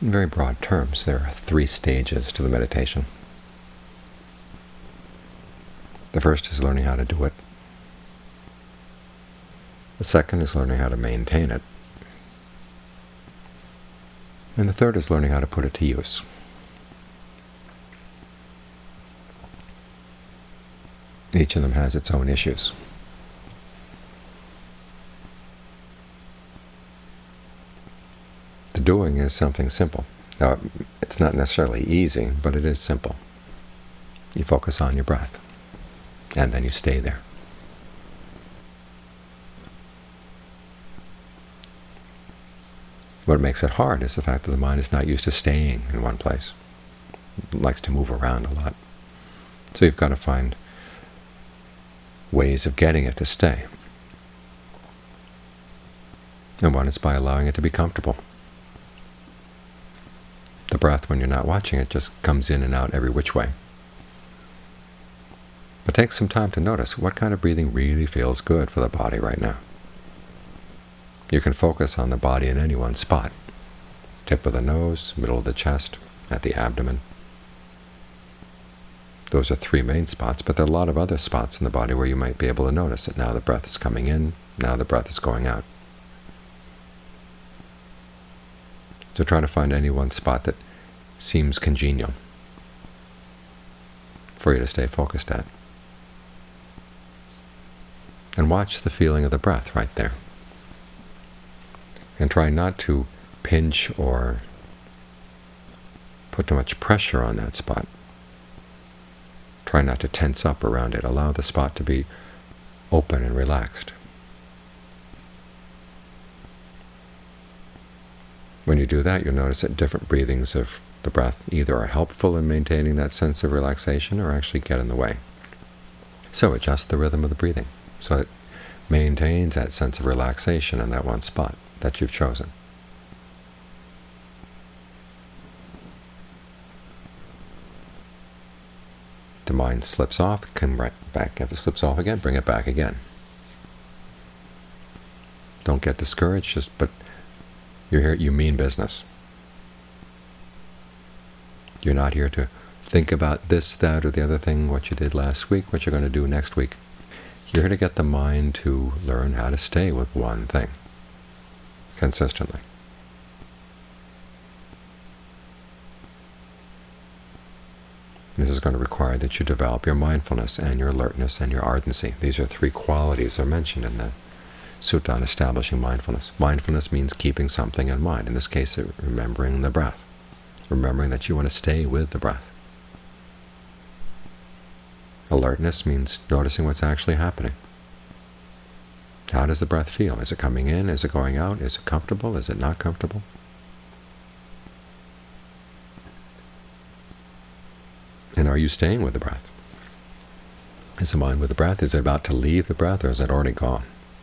in very broad terms, there are 3 stages to the meditation. The first is learning how to do it. The second is learning how to maintain it. And the third is learning how to put it to use. Each of them has its own issues. The doing is something simple. Now, it's not necessarily easy, but it is simple. You focus on your breath, and then you stay there. What makes it hard is the fact that the mind is not used to staying in one place. It likes to move around a lot. So you've got to find ways of getting it to stay. And one is by allowing it to be comfortable. The breath, when you're not watching it, just comes in and out every which way. But take some time to notice what kind of breathing really feels good for the body right now. You can focus on the body in any one spot: tip of the nose, middle of the chest, at the abdomen. Those are 3 main spots, but there are a lot of other spots in the body where you might be able to notice that now the breath is coming in, now the breath is going out. So try to find any one spot that seems congenial for you to stay focused at. And watch the feeling of the breath right there. And try not to pinch or put too much pressure on that spot. Try not to tense up around it. Allow the spot to be open and relaxed. When you do that, you'll notice that different breathings of the breath either are helpful in maintaining that sense of relaxation or actually get in the way. So adjust the rhythm of the breathing so it maintains that sense of relaxation in that one spot that you've chosen. The mind slips off, come right back. If it slips off again, bring it back again. Don't get discouraged, but you're here, you mean business. You're not here to think about this, that, or the other thing, what you did last week, what you're going to do next week. You're here to get the mind to learn how to stay with one thing consistently. This is going to require that you develop your mindfulness and your alertness and your ardency. These are 3 qualities that are mentioned in the Sutta on establishing mindfulness. Mindfulness means keeping something in mind, in this case remembering the breath, remembering that you want to stay with the breath. Alertness means noticing what's actually happening. How does the breath feel? Is it coming in? Is it going out? Is it comfortable? Is it not comfortable? And are you staying with the breath? Is the mind with the breath? Is it about to leave the breath, or is it already gone?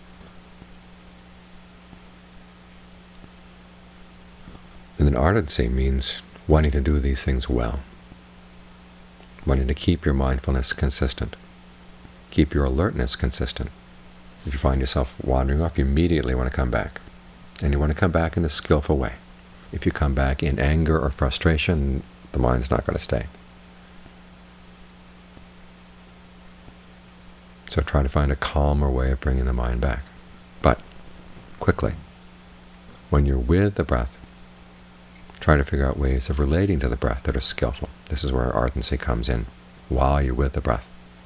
And then ardency means wanting to do these things well, wanting to keep your mindfulness consistent, keep your alertness consistent. If you find yourself wandering off, you immediately want to come back. And you want to come back in a skillful way. If you come back in anger or frustration, the mind's not going to stay. So try to find a calmer way of bringing the mind back. But quickly, when you're with the breath, try to figure out ways of relating to the breath that are skillful. This is where ardency comes in, while you're with the breath.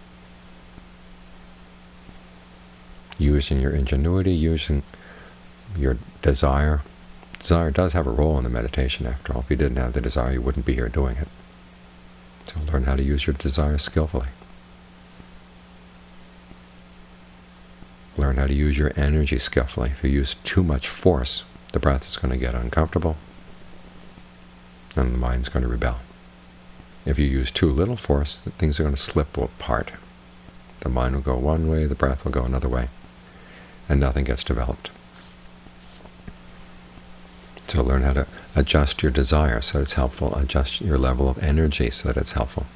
Using your ingenuity, using your desire. Desire does have a role in the meditation, after all. If you didn't have the desire, you wouldn't be here doing it. So learn how to use your desire skillfully. Learn how to use your energy skillfully. If you use too much force, the breath is going to get uncomfortable, and the mind's going to rebel. If you use too little force, things are going to slip apart. The mind will go one way, the breath will go another way, and nothing gets developed. So learn how to adjust your desire so that it's helpful, adjust your level of energy so that it's helpful,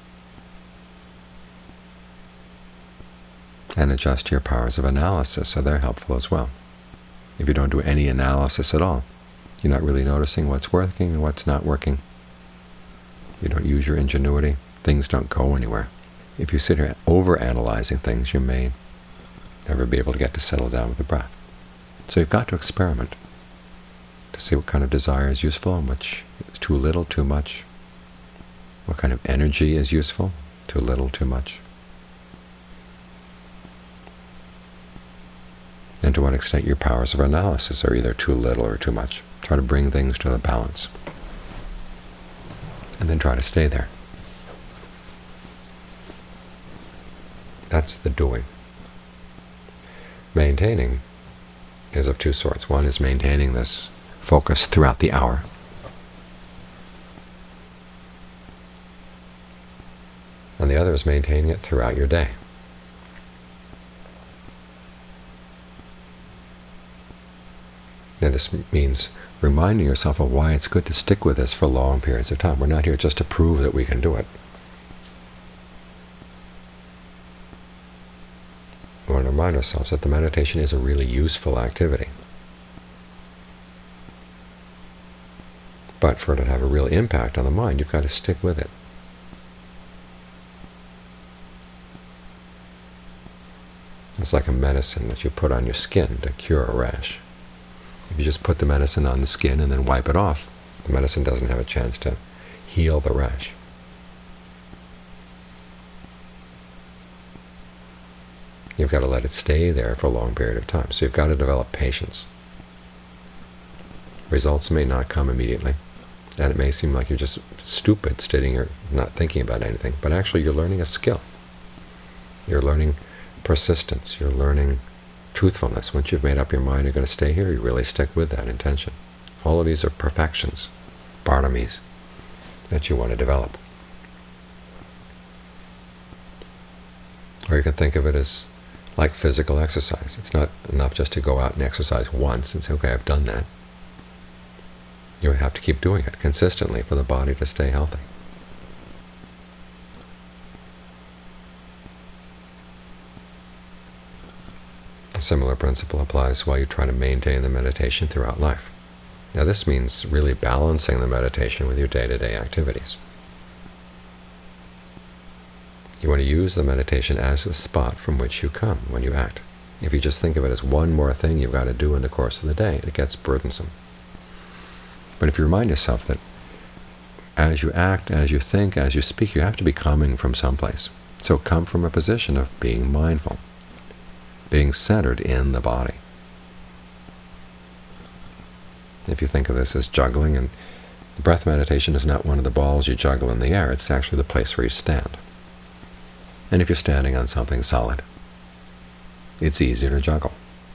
and adjust your powers of analysis so they're helpful as well. If you don't do any analysis at all, You're not really noticing what's working and what's not working. You don't use your ingenuity. Things don't go anywhere. If you sit here over-analyzing things, you may never be able to get to settle down with the breath. So you've got to experiment to see what kind of desire is useful and which is too little, too much. What kind of energy is useful, too little, too much. And to what extent your powers of analysis are either too little or too much. Try to bring things to the balance. And then try to stay there. That's the doing. Maintaining is of two sorts. One is maintaining this focus throughout the hour. And the other is maintaining it throughout your day. Now this means reminding yourself of why it's good to stick with this for long periods of time. We're not here just to prove that we can do it. We want to remind ourselves that the meditation is a really useful activity. But for it to have a real impact on the mind, you've got to stick with it. It's like a medicine that you put on your skin to cure a rash. If you just put the medicine on the skin and then wipe it off, the medicine doesn't have a chance to heal the rash. You've got to let it stay there for a long period of time. So you've got to develop patience. Results may not come immediately, and it may seem like you're just stupid sitting here not thinking about anything, but actually you're learning a skill. You're learning persistence. You're learning truthfulness. Once you've made up your mind you're going to stay here, you really stick with that intention. All of these are perfections, paramis, that you want to develop. Or you can think of it as like physical exercise. It's not enough just to go out and exercise once and say, okay, I've done that. You have to keep doing it consistently for the body to stay healthy. A similar principle applies while you try to maintain the meditation throughout life. Now this means really balancing the meditation with your day-to-day activities. You want to use the meditation as the spot from which you come when you act. If you just think of it as one more thing you've got to do in the course of the day, it gets burdensome. But if you remind yourself that as you act, as you think, as you speak, you have to be coming from someplace. So come from a position of being mindful, being centered in the body. If you think of this as juggling, and the breath meditation is not one of the balls you juggle in the air, it's actually the place where you stand. And if you're standing on something solid, it's easier to juggle.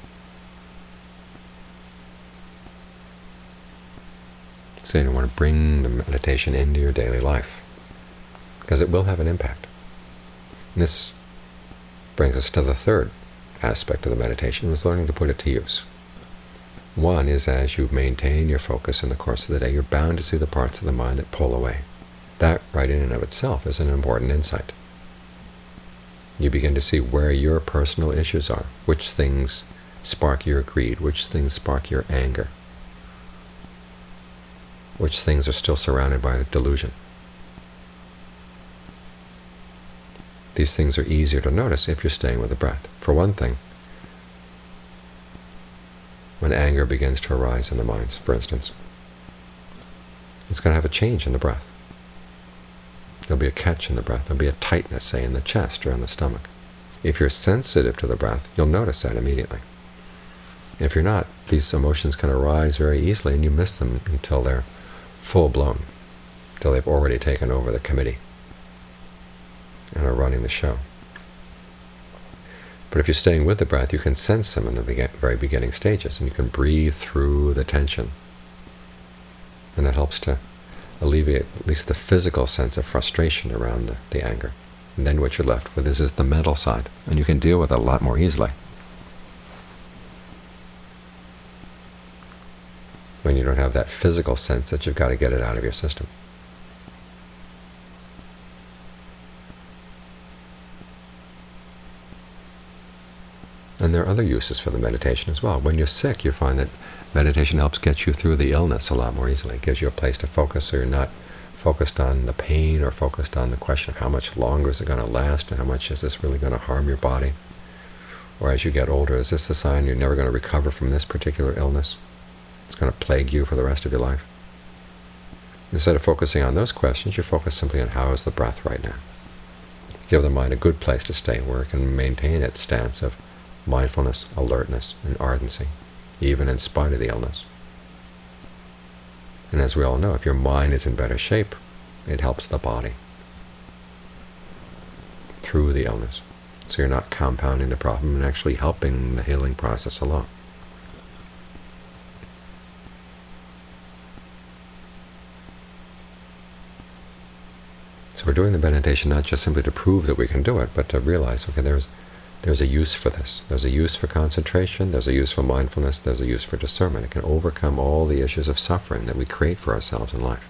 So you want to bring the meditation into your daily life, because it will have an impact. And this brings us to the third aspect of the meditation, was learning to put it to use. One is, as you maintain your focus in the course of the day, you're bound to see the parts of the mind that pull away. That, right in and of itself, is an important insight. You begin to see where your personal issues are, which things spark your greed, which things spark your anger, which things are still surrounded by delusion. These things are easier to notice if you're staying with the breath. For one thing, when anger begins to arise in the minds, for instance, it's going to have a change in the breath. There'll be a catch in the breath. There'll be a tightness, say, in the chest or in the stomach. If you're sensitive to the breath, you'll notice that immediately. If you're not, these emotions can arise very easily, and you miss them until they're full-blown, until they've already taken over the committee and are running the show. But if you're staying with the breath, you can sense them in the very beginning stages, and you can breathe through the tension. And that helps to alleviate at least the physical sense of frustration around the anger. And then what you're left with is the mental side, and you can deal with it a lot more easily when you don't have that physical sense that you've got to get it out of your system. And there are other uses for the meditation as well. When you're sick, you find that meditation helps get you through the illness a lot more easily. It gives you a place to focus, so you're not focused on the pain or focused on the question of how much longer is it going to last and how much is this really going to harm your body. Or as you get older, is this a sign you're never going to recover from this particular illness? It's going to plague you for the rest of your life. Instead of focusing on those questions, you focus simply on how is the breath right now. Give the mind a good place to stay where it can maintain its stance of mindfulness, alertness, and ardency, even in spite of the illness. And as we all know, if your mind is in better shape, it helps the body through the illness. So you're not compounding the problem and actually helping the healing process along. So we're doing the meditation not just simply to prove that we can do it, but to realize, okay, there's a use for this. There's a use for concentration, there's a use for mindfulness, there's a use for discernment. It can overcome all the issues of suffering that we create for ourselves in life.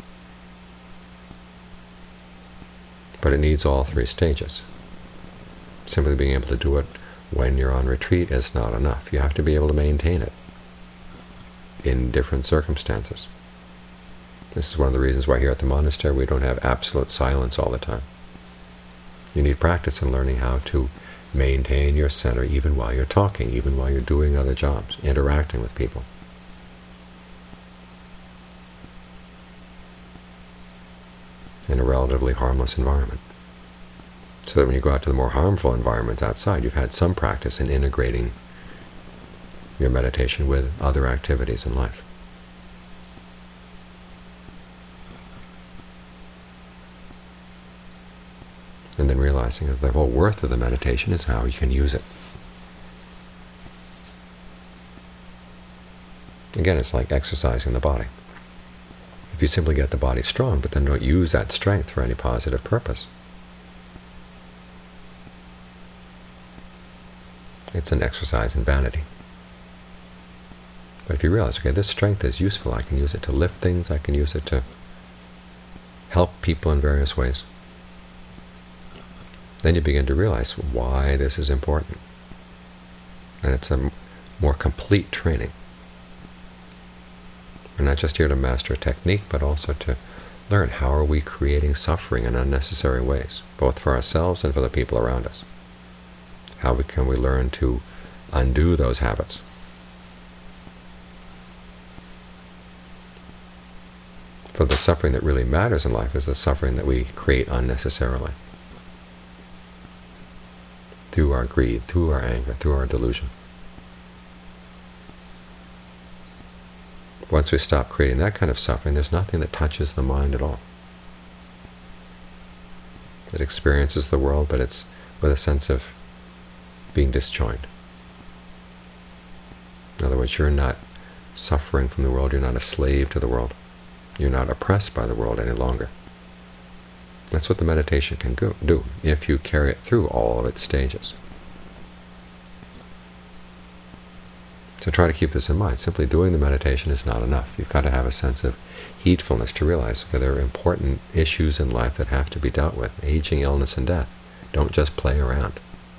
But it needs all three stages. Simply being able to do it when you're on retreat is not enough. You have to be able to maintain it in different circumstances. This is one of the reasons why here at the monastery we don't have absolute silence all the time. You need practice in learning how to maintain your center even while you're talking, even while you're doing other jobs, interacting with people. In a relatively harmless environment. So that when you go out to the more harmful environments outside, you've had some practice in integrating your meditation with other activities in life. And then realizing that the whole worth of the meditation is how you can use it. Again, it's like exercising the body. If you simply get the body strong, but then don't use that strength for any positive purpose, it's an exercise in vanity. But if you realize, okay, this strength is useful, I can use it to lift things, I can use it to help people in various ways, then you begin to realize why this is important. And it's a more complete training. We're not just here to master a technique, but also to learn how are we creating suffering in unnecessary ways, both for ourselves and for the people around us. How can we learn to undo those habits? For the suffering that really matters in life is the suffering that we create unnecessarily. Through our greed, through our anger, through our delusion. Once we stop creating that kind of suffering, there's nothing that touches the mind at all. It experiences the world, but it's with a sense of being disjoined. In other words, you're not suffering from the world, you're not a slave to the world. You're not oppressed by the world any longer. That's what the meditation can do, if you carry it through all of its stages. So try to keep this in mind. Simply doing the meditation is not enough. You've got to have a sense of heedfulness to realize that there are important issues in life that have to be dealt with. Aging, illness, and death. Don't just play around.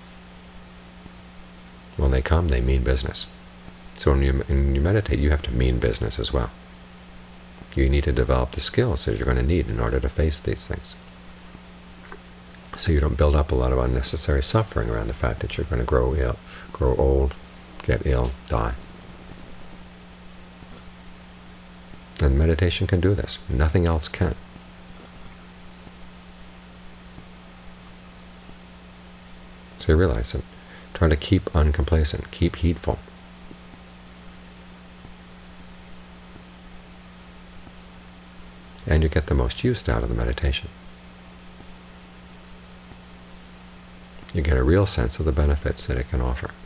When they come, they mean business. So when you meditate, you have to mean business as well. You need to develop the skills that you're going to need in order to face these things. So you don't build up a lot of unnecessary suffering around the fact that you're going to grow ill, grow old, get ill, die. And meditation can do this. Nothing else can. So you realize that. Try to keep uncomplacent, keep heedful. And you get the most use out of the meditation. You get a real sense of the benefits that it can offer.